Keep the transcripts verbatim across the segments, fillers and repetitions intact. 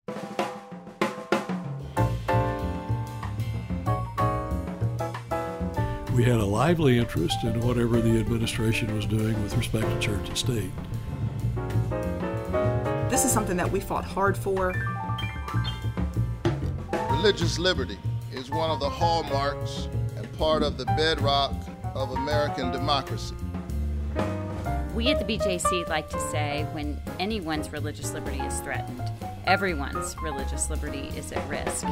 We had a lively interest in whatever the administration was doing with respect to church and state. This is something that we fought hard for. Religious liberty is one of the hallmarks and part of the bedrock of American democracy. We at the B J C like to say when anyone's religious liberty is threatened, everyone's religious liberty is at risk.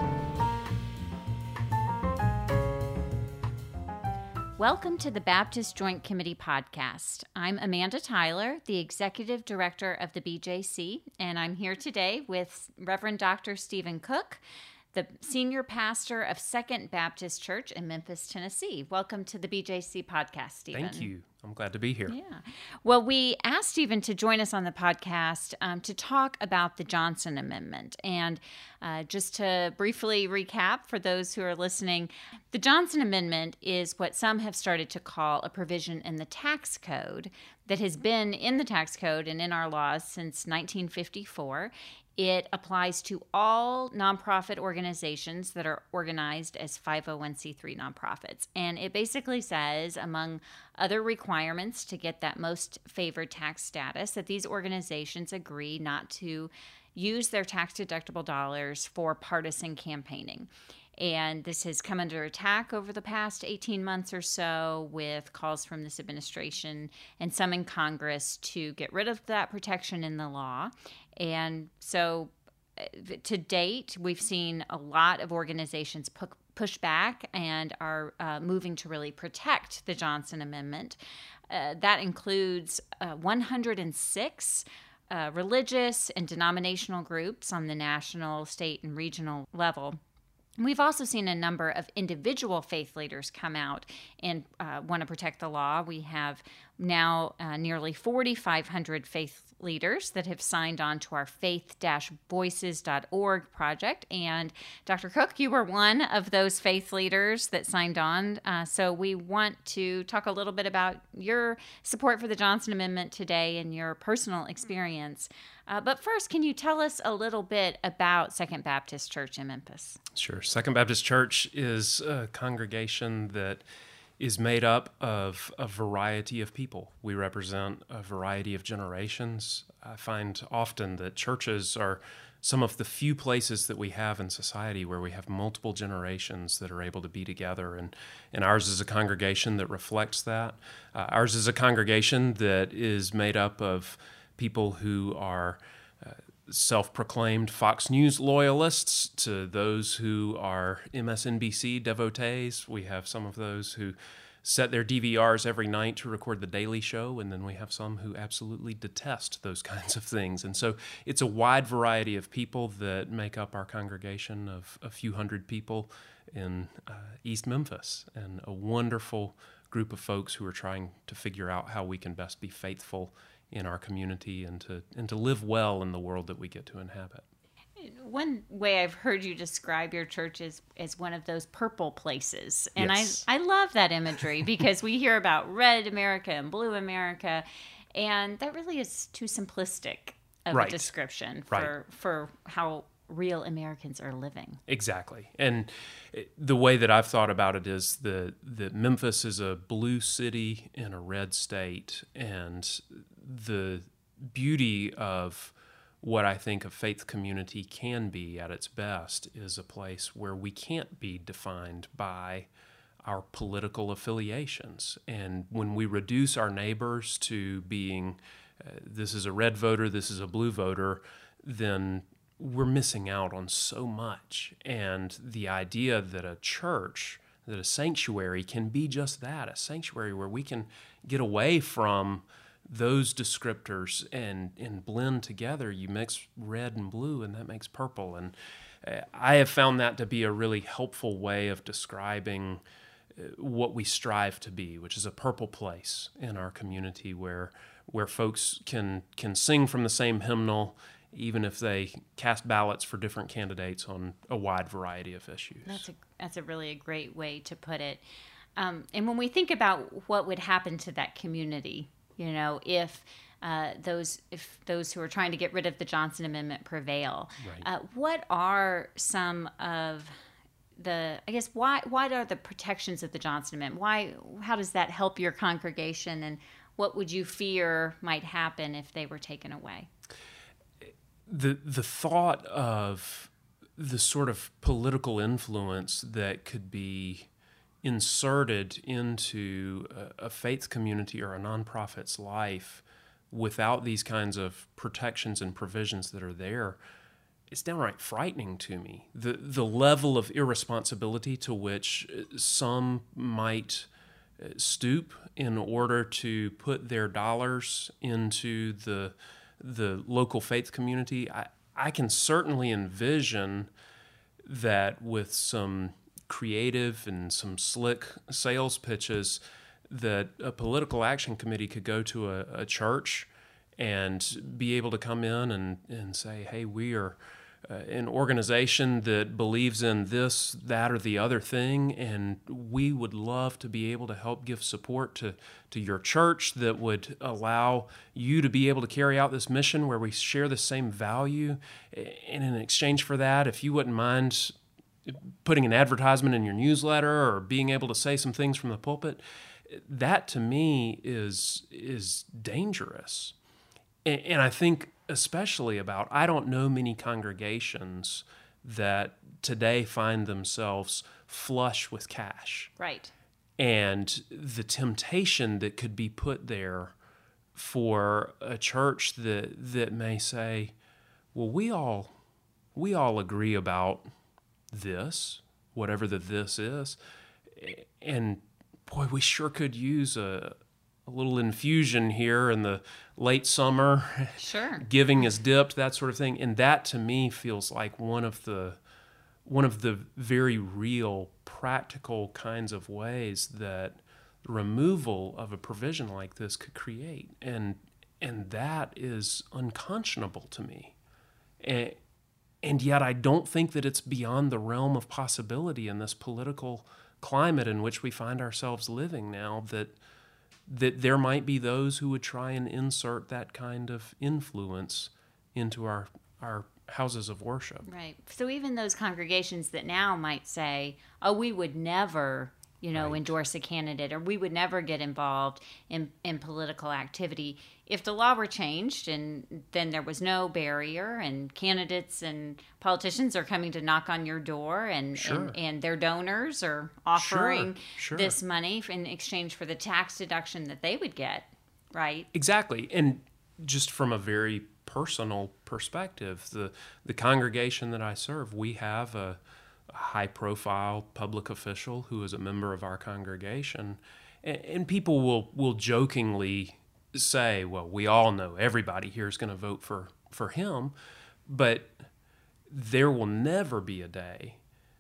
Welcome to the Baptist Joint Committee podcast. I'm Amanda Tyler, the Executive Director of the B J C, and I'm here today with Reverend Doctor Stephen Cook, the Senior Pastor of Second Baptist Church in Memphis, Tennessee. Welcome to the B J C podcast, Stephen. Thank you. I'm glad to be here. Yeah. Well, we asked Stephen to join us on the podcast um, to talk about the Johnson Amendment. And uh, just to briefly recap for those who are listening, the Johnson Amendment is what some have started to call a provision in the tax code that has been in the tax code and in our laws since nineteen fifty-four. It applies to all nonprofit organizations that are organized as five oh one c three nonprofits. And it basically says, among other requirements to get that most favored tax status, that these organizations agree not to use their tax-deductible dollars for partisan campaigning. And this has come under attack over the past eighteen months or so with calls from this administration and some in Congress to get rid of that protection in the law. And so to date, we've seen a lot of organizations pu- push back and are uh, moving to really protect the Johnson Amendment. Uh, that includes uh, one hundred six uh, religious and denominational groups on the national, state, and regional level. We've also seen a number of individual faith leaders come out and uh, want to protect the law. We have now uh, nearly forty-five hundred faith leaders that have signed on to our faith dash voices dot org project. And Doctor Cook, you were one of those faith leaders that signed on. Uh, so we want to talk a little bit about your support for the Johnson Amendment today and your personal experience. Uh, but first, can you tell us a little bit about Second Baptist Church in Memphis? Sure. Second Baptist Church is a congregation that is made up of a variety of people. We represent a variety of generations. I find often that churches are some of the few places that we have in society where we have multiple generations that are able to be together, and, and ours is a congregation that reflects that. Uh, ours is a congregation that is made up of people who are uh, self-proclaimed Fox News loyalists to those who are M S N B C devotees. We have some of those who set their D V Rs every night to record The Daily Show, and then we have some who absolutely detest those kinds of things. And so it's a wide variety of people that make up our congregation of a few hundred people in uh, East Memphis, and a wonderful group of folks who are trying to figure out how we can best be faithful in our community and to and to live well in the world that we get to inhabit. One way I've heard you describe your church is as one of those purple places. And Yes. I, I love that imagery because we hear about red America and blue America, and that really is too simplistic of Right. a description Right. for, for how real Americans are living. Exactly. And it- the way that I've thought about it is that that Memphis is a blue city in a red state, and the beauty of what I think a faith community can be at its best is a place where we can't be defined by our political affiliations. And when we reduce our neighbors to being, uh, this is a red voter, this is a blue voter, then we're missing out on so much. And the idea that a church, that a sanctuary can be just that, a sanctuary where we can get away from those descriptors and, and blend together. You mix red and blue, and that makes purple. And uh, I have found that to be a really helpful way of describing uh, what we strive to be, which is a purple place in our community where where folks can can sing from the same hymnal, even if they cast ballots for different candidates on a wide variety of issues. That's a, that's a really a great way to put it. Um, and when we think about what would happen to that community, you know, if uh, those if those who are trying to get rid of the Johnson Amendment prevail. Right. Uh, what are some of the, I guess, why why are the protections of the Johnson Amendment? Why, how does that help your congregation, and what would you fear might happen if they were taken away? The the thought of the sort of political influence that could be inserted into a, a faith community or a nonprofit's life without these kinds of protections and provisions that are there, it's downright frightening to me. The the level of irresponsibility to which some might stoop in order to put their dollars into the the local faith community, I, I can certainly envision that with some creative and some slick sales pitches, that a political action committee could go to a, a church and be able to come in and, and say, hey, we are uh, an organization that believes in this, that, or the other thing, and we would love to be able to help give support to, to your church that would allow you to be able to carry out this mission where we share the same value. And in exchange for that, if you wouldn't mind putting an advertisement in your newsletter or being able to say some things from the pulpit, that to me is is dangerous. And, and I think especially about, I don't know many congregations that today find themselves flush with cash. Right. And the temptation that could be put there for a church that that may say, well, we all we all agree about this, whatever the this is, and boy, we sure could use a, a little infusion here in the late summer. Sure. Giving is dipped, that sort of thing. And that to me feels like one of the one of the very real, practical kinds of ways that the removal of a provision like this could create. And and that is unconscionable to me. And, and yet I don't think that it's beyond the realm of possibility in this political climate in which we find ourselves living now, that that there might be those who would try and insert that kind of influence into our our houses of worship. Right. So even those congregations that now might say, oh, we would never, you know, Right. endorse a candidate, or we would never get involved in, in political activity. If the law were changed and then there was no barrier, and candidates and politicians are coming to knock on your door, and, Sure. and, and their donors are offering Sure, sure. this money in exchange for the tax deduction that they would get, right? Exactly. And just from a very personal perspective, the the congregation that I serve, we have a, a high-profile public official who is a member of our congregation, and, and people will will jokingly say, "Well, we all know everybody here is going to vote for for him," but there will never be a day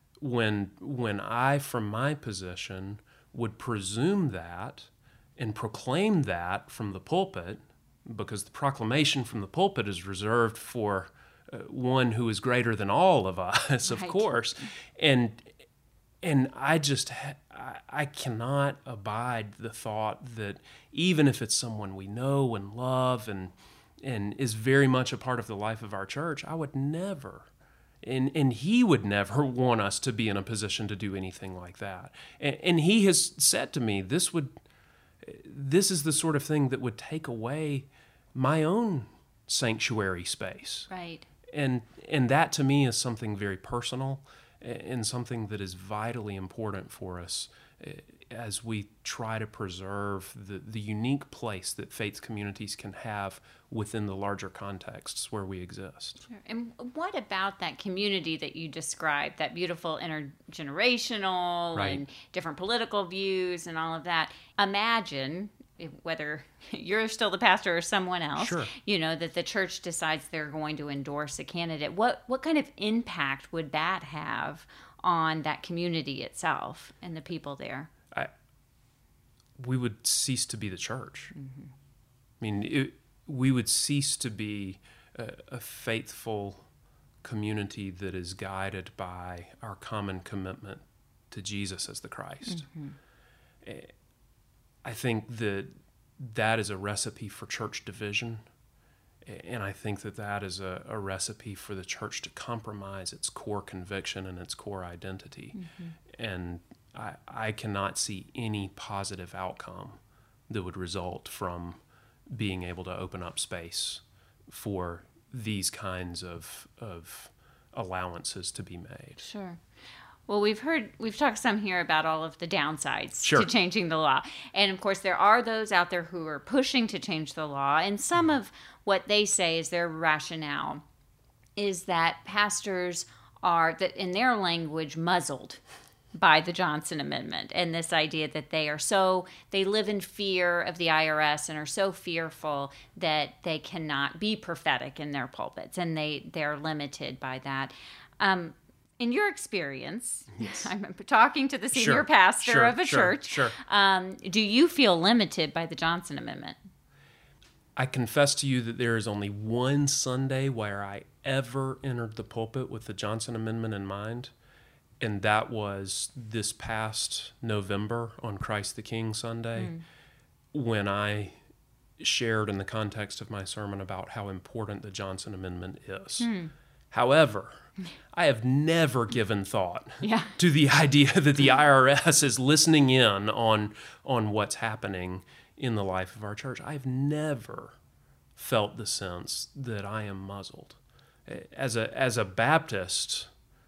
when when I, from my position, would presume that and proclaim that from the pulpit, because the proclamation from the pulpit is reserved for uh, one who is greater than all of us, of Right. course. And and I just, ha- I, I cannot abide the thought that even if it's someone we know and love and and is very much a part of the life of our church, I would never, and and he would never want us to be in a position to do anything like that. And, and he has said to me, this would, this is the sort of thing that would take away my own sanctuary space. Right. And and that to me is something very personal and something that is vitally important for us as we try to preserve the, the unique place that faith communities can have within the larger contexts where we exist. Sure. And what about that community that you described, that beautiful intergenerational Right. and different political views and all of that? Imagine, if- whether you're still the pastor or someone else, Sure. you know, that the church decides they're going to endorse a candidate. What what kind of impact would that have on that community itself and the people there? I, we would cease to be the church. Mm-hmm. I mean, it, we would cease to be a, a faithful community that is guided by our common commitment to Jesus as the Christ. Mm-hmm. I think that that is a recipe for church division. And I think that that is a, a recipe for the church to compromise its core conviction and its core identity. Mm-hmm. And I, I cannot see any positive outcome that would result from being able to open up space for these kinds of of allowances to be made. Sure. Well, we've heard, we've talked some here about all of the downsides sure. to changing the law. And of course, there are those out there who are pushing to change the law. And some of what they say is their rationale is that pastors are, that in their language, muzzled by the Johnson Amendment. And this idea that they are so, they live in fear of the I R S and are so fearful that they cannot be prophetic in their pulpits. And they, they're limited by that. Um, In your experience, yes. I'm talking to the senior sure. pastor sure. of a sure. church. Sure. Um, do you feel limited by the Johnson Amendment? I confess to you that there is only one Sunday where I ever entered the pulpit with the Johnson Amendment in mind, and that was this past November on Christ the King Sunday, mm. when I shared in the context of my sermon about how important the Johnson Amendment is. Mm. However, I have never given thought yeah. to the idea that the I R S is listening in on on what's happening in the life of our church. I've never felt the sense that I am muzzled. As a as a Baptist,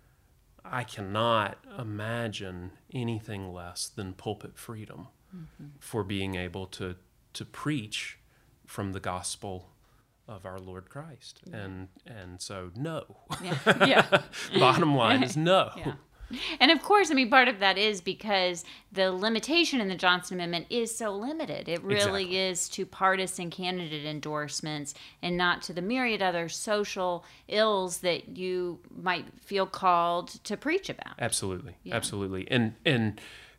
I cannot imagine anything less than pulpit freedom mm-hmm. for being able to to preach from the gospel of our Lord Christ. Yeah. And and so no. Yeah. yeah. Bottom line is no. Yeah. And of course, I mean, part of that is because the limitation in the Johnson Amendment is so limited. It really exactly. is to partisan candidate endorsements and not to the myriad other social ills that you might feel called to preach about. Absolutely. Yeah. Absolutely. And and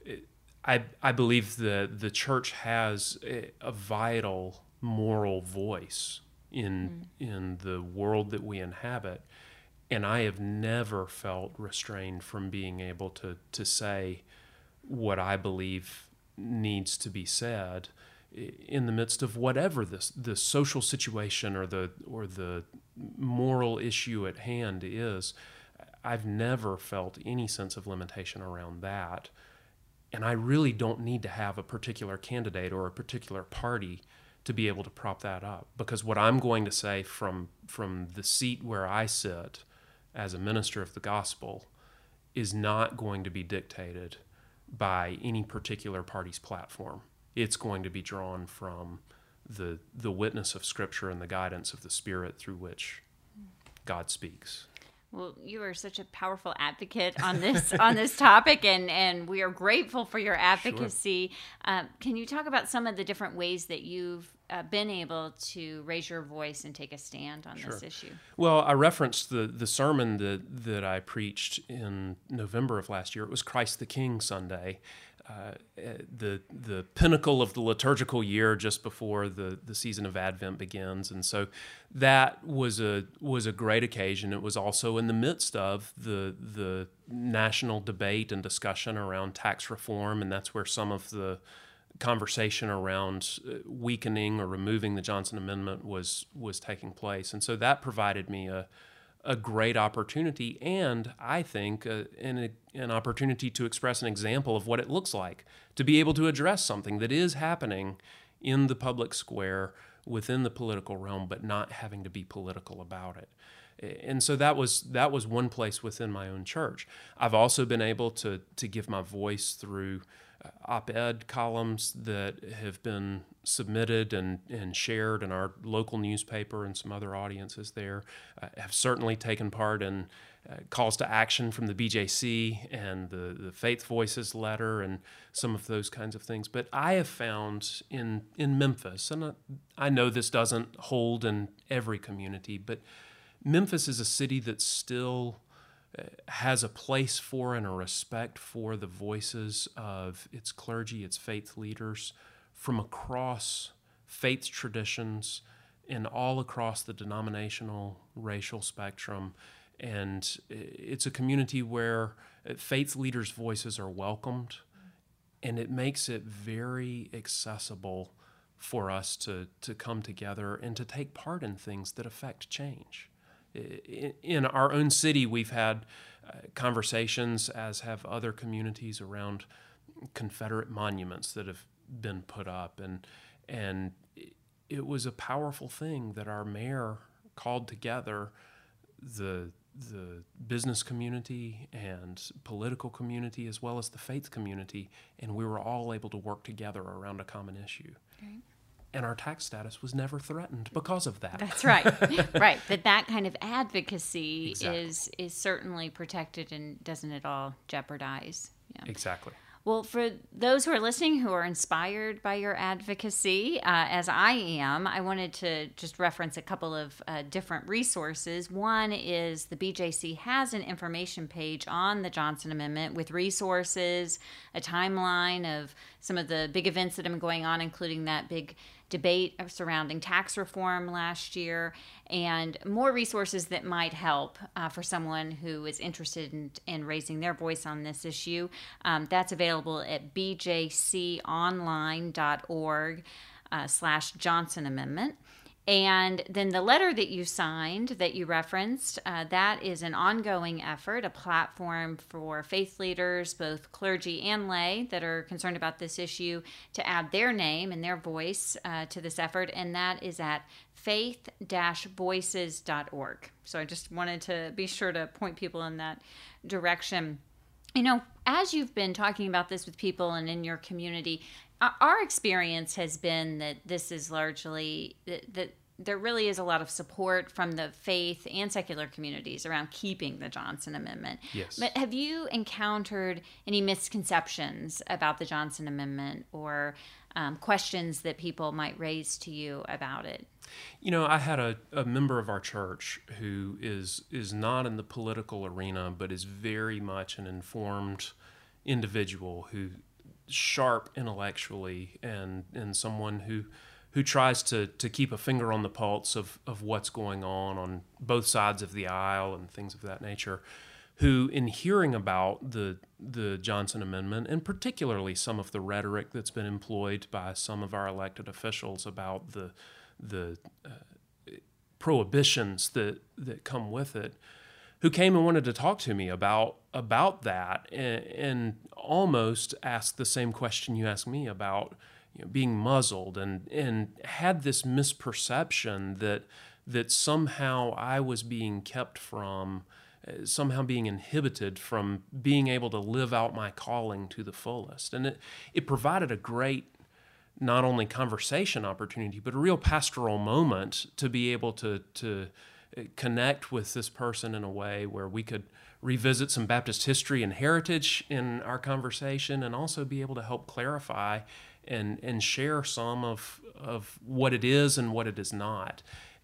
I I believe the the church has a, a vital moral voice in mm. in the world that we inhabit, and I have never felt restrained from being able to to say what I believe needs to be said in the midst of whatever this the social situation or the or the moral issue at hand is. I've never felt any sense of limitation around that, and I really don't need to have a particular candidate or a particular party to be able to prop that up, because what I'm going to say from from the seat where I sit as a minister of the gospel is not going to be dictated by any particular party's platform. It's going to be drawn from the the witness of Scripture and the guidance of the Spirit through which God speaks. Well, you are such a powerful advocate on this on this topic, and, and we are grateful for your advocacy. Sure. Um, can you talk about some of the different ways that you've uh, been able to raise your voice and take a stand on sure. this issue? Well, I referenced the the sermon that that I preached in November of last year. It was Christ the King Sunday. Uh, the the pinnacle of the liturgical year just before the, the season of Advent begins, and so that was a was a great occasion. It was also in the midst of the the national debate and discussion around tax reform, and that's where some of the conversation around weakening or removing the Johnson Amendment was was taking place, and so that provided me a a great opportunity, and I think uh, an, an opportunity to express an example of what it looks like to be able to address something that is happening in the public square within the political realm, but not having to be political about it. And so that was that was one place within my own church. I've also been able to to give my voice through op-ed columns that have been submitted and, and shared in our local newspaper and some other audiences there. Uh, have certainly taken part in uh, calls to action from the B J C and the, the Faith Voices letter and some of those kinds of things. But I have found in, in Memphis, and I, I know this doesn't hold in every community, but Memphis is a city that still has a place for and a respect for the voices of its clergy, its faith leaders from across faith traditions and all across the denominational, racial spectrum. And it's a community where faith leaders' voices are welcomed, and it makes it very accessible for us to, to come together and to take part in things that affect change. In, in our own city, we've had uh, conversations, as have other communities, around Confederate monuments that have been put up, and and it was a powerful thing that our mayor called together the the business community and political community as well as the faith community, and we were all able to work together around a common issue. Right. And our tax status was never threatened because of that. That's right. Right. That that kind of advocacy Exactly. is is certainly protected and doesn't at all jeopardize. Yeah. Exactly. Well, for those who are listening who are inspired by your advocacy, uh, as I am, I wanted to just reference a couple of uh, different resources. One is the B J C has an information page on the Johnson Amendment with resources, a timeline of some of the big events that have been going on, including that big debate surrounding tax reform last year, and more resources that might help uh, for someone who is interested in, in raising their voice on this issue. Um, that's available at b j c online dot org uh, slash Johnson Amendment. And then the letter that you signed, that you referenced, uh, that is an ongoing effort, a platform for faith leaders, both clergy and lay, that are concerned about this issue, to add their name and their voice uh, to this effort. And that is at faith dash voices dot org. So I just wanted to be sure to point people in that direction. You know, as you've been talking about this with people and in your community, our experience has been that this is largely, that, that there really is a lot of support from the faith and secular communities around keeping the Johnson Amendment. Yes. But have you encountered any misconceptions about the Johnson Amendment, or um, questions that people might raise to you about it? You know, I had a, a member of our church who is is not in the political arena, but is very much an informed individual who sharp intellectually, and and someone who who tries to to keep a finger on the pulse of of what's going on on both sides of the aisle and things of that nature, who, in hearing about the the Johnson Amendment, and particularly some of the rhetoric that's been employed by some of our elected officials about the the uh, prohibitions that that come with it, who came and wanted to talk to me about about that, and, and almost asked the same question you asked me about, you know, being muzzled, and and had this misperception that that somehow I was being kept from, uh, somehow being inhibited from being able to live out my calling to the fullest. And it, it provided a great, not only conversation opportunity, but a real pastoral moment to be able to to connect with this person in a way where we could revisit some Baptist history and heritage in our conversation, and also be able to help clarify and and share some of of what it is and what it is not.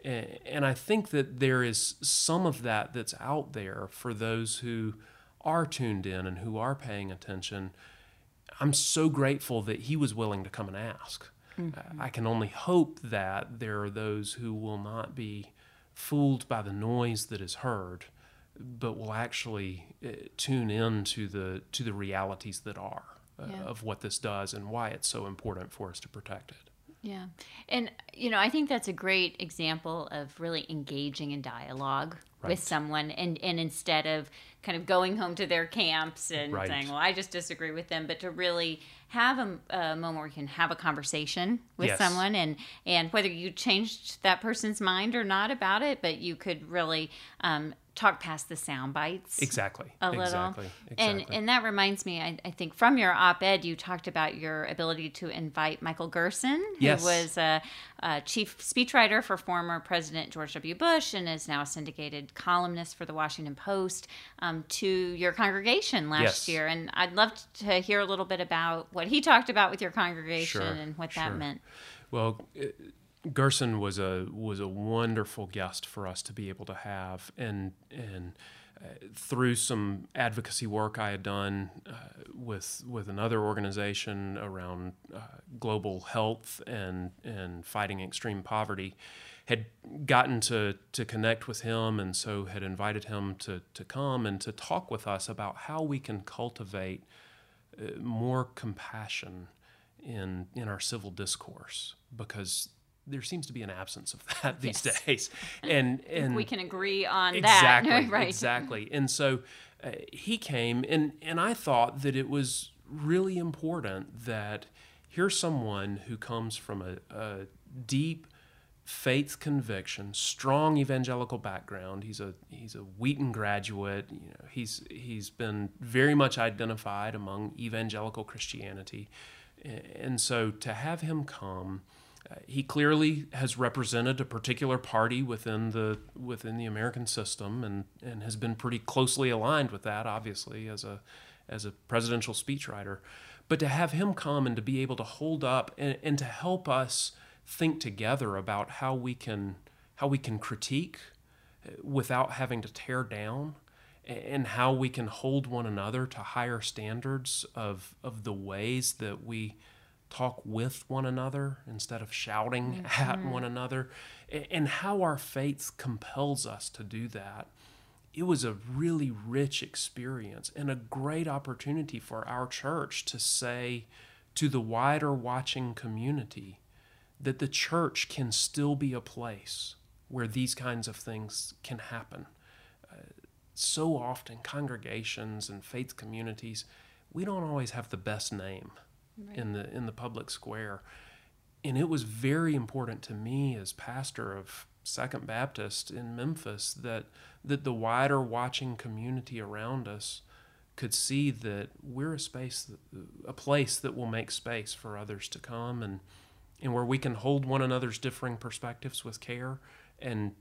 And I think that there is some of that that's out there for those who are tuned in and who are paying attention. I'm so grateful that he was willing to come and ask. Mm-hmm. I can only hope that there are those who will not be fooled by the noise that is heard, but will actually uh, tune in to the to the realities that are uh, yeah. of what this does and why it's so important for us to protect it. Yeah. And, you know, I think that's a great example of really engaging in dialogue right. with someone, and, and instead of kind of going home to their camps and right. saying, well, I just disagree with them, but to really have a, a moment where you can have a conversation with yes. someone, and, and whether you changed that person's mind or not about it, but you could really um, talk past the sound bites. Exactly. A little. Exactly. Exactly. And and that reminds me, I, I think from your op-ed, you talked about your ability to invite Michael Gerson, who yes. was a, a chief speechwriter for former President George W. Bush and is now a syndicated columnist for the Washington Post, um, to your congregation last yes. year. And I'd love to hear a little bit about what he talked about with your congregation sure. and what sure. that meant. Well, it, Gerson was a was a wonderful guest for us to be able to have, and and uh, through some advocacy work I had done uh, with with another organization around uh, global health and and fighting extreme poverty, had gotten to to connect with him, and so had invited him to to come and to talk with us about how we can cultivate uh, more compassion in in our civil discourse, because there seems to be an absence of that these Yes. days. And and We can agree on exactly, that. Right. Exactly. And so uh, he came, and, and I thought that it was really important that here's someone who comes from a, a deep faith conviction, strong evangelical background. He's a he's a Wheaton graduate. You know, he's he's been very much identified among evangelical Christianity, and so to have him come, uh, he clearly has represented a particular party within the within the American system, and and has been pretty closely aligned with that, obviously, as a as a presidential speechwriter. But to have him come and to be able to hold up and, and to help us think together about how we can how we can critique without having to tear down, and how we can hold one another to higher standards of of the ways that we talk with one another instead of shouting mm-hmm. at one another, and how our faith compels us to do that. It was a really rich experience and a great opportunity for our church to say to the wider watching community that the church can still be a place where these kinds of things can happen. Uh, so often, congregations and faith communities, we don't always have the best name right. in the in the public square. And it was very important to me as pastor of Second Baptist in Memphis that that the wider watching community around us could see that we're a space, a place that will make space for others to come, and and where we can hold one another's differing perspectives with care and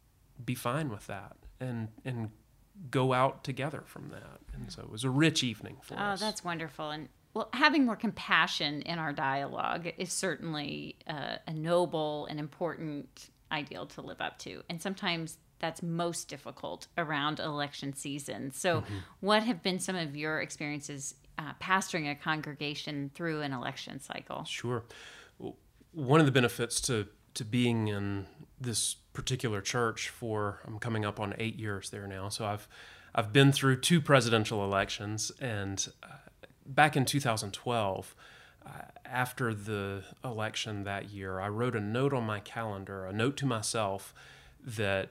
be fine with that, and and go out together from that. And so it was a rich evening for oh, us. Oh, that's wonderful. And well, having more compassion in our dialogue is certainly uh, a noble and important ideal to live up to. And sometimes that's most difficult around election season. So mm-hmm. what have been some of your experiences uh, pastoring a congregation through an election cycle? Sure. Well, one of the benefits to, to being in this particular church for, I'm coming up on eight years there now. So I've, I've been through two presidential elections, and uh, back in two thousand twelve, uh, after the election that year, I wrote a note on my calendar, a note to myself that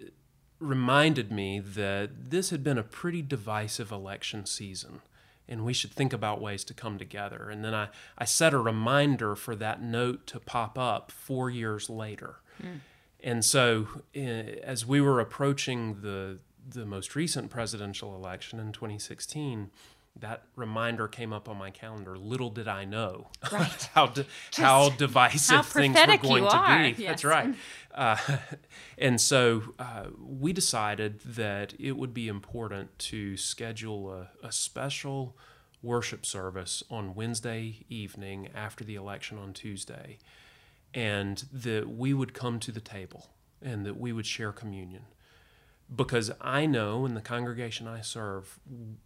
reminded me that this had been a pretty divisive election season, and we should think about ways to come together. And then I, I set a reminder for that note to pop up four years later. Mm. And so uh, as we were approaching the the most recent presidential election in twenty sixteen, that reminder came up on my calendar. Little did I know right. how di- how divisive how things were going to are. be. Yes. That's right. Uh, and so uh, we decided that it would be important to schedule a, a special worship service on Wednesday evening after the election on Tuesday, and that we would come to the table and that we would share communion. Because I know in the congregation I serve,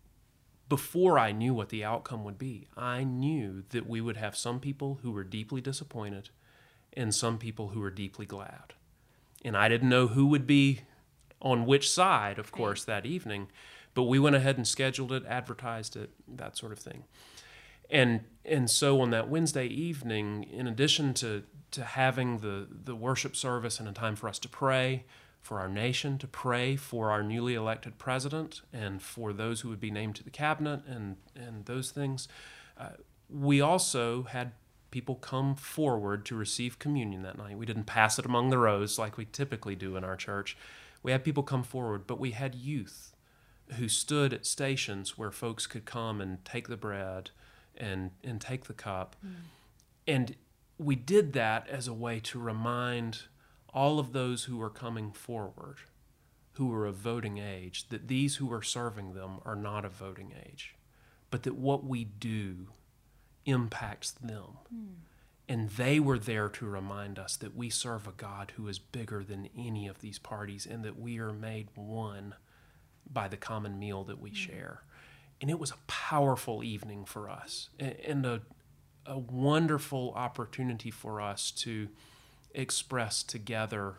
before I knew what the outcome would be, I knew that we would have some people who were deeply disappointed and some people who were deeply glad. And I didn't know who would be on which side, of course, that evening, but we went ahead and scheduled it, advertised it, that sort of thing. And and so on that Wednesday evening, in addition to, to having the, the worship service and a time for us to pray, for our nation, to pray for our newly elected president and for those who would be named to the cabinet and, and those things. Uh, we also had people come forward to receive communion that night. We didn't pass it among the rows like we typically do in our church. We had people come forward, but we had youth who stood at stations where folks could come and take the bread and, and take the cup. Mm. And we did that as a way to remind all of those who are coming forward, who are of voting age, that these who are serving them are not of voting age, but that what we do impacts them. Mm. And they were there to remind us that we serve a God who is bigger than any of these parties, and that we are made one by the common meal that we mm. share. And it was a powerful evening for us, and a, a wonderful opportunity for us to express together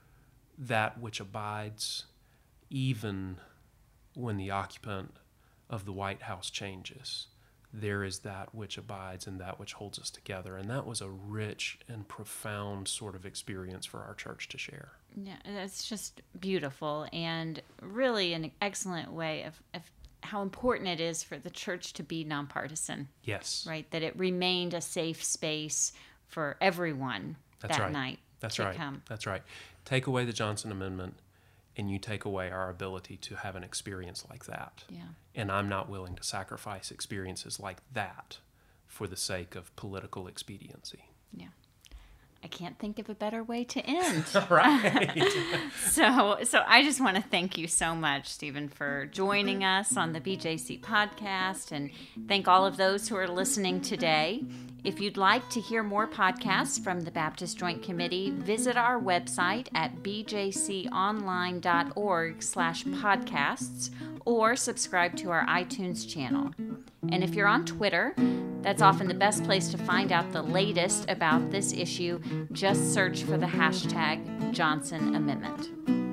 that which abides even when the occupant of the White House changes. there is that which abides and that which holds us together. And that was a rich and profound sort of experience for our church to share. Yeah, it's just beautiful and really an excellent way of, of how important it is for the church to be nonpartisan. Yes. Right, that it remained a safe space for everyone That's that right. night. That's to right. Come. That's right. Take away the Johnson Amendment, and you take away our ability to have an experience like that. Yeah. And I'm not willing to sacrifice experiences like that for the sake of political expediency. Yeah. I can't think of a better way to end. Right. so, so I just want to thank you so much, Stephen, for joining us on the B J C podcast, and thank all of those who are listening today. If you'd like to hear more podcasts from the Baptist Joint Committee, visit our website at b j c online dot org slash podcasts or subscribe to our iTunes channel. And if you're on Twitter, that's often the best place to find out the latest about this issue. Just search for the hashtag Johnson Amendment.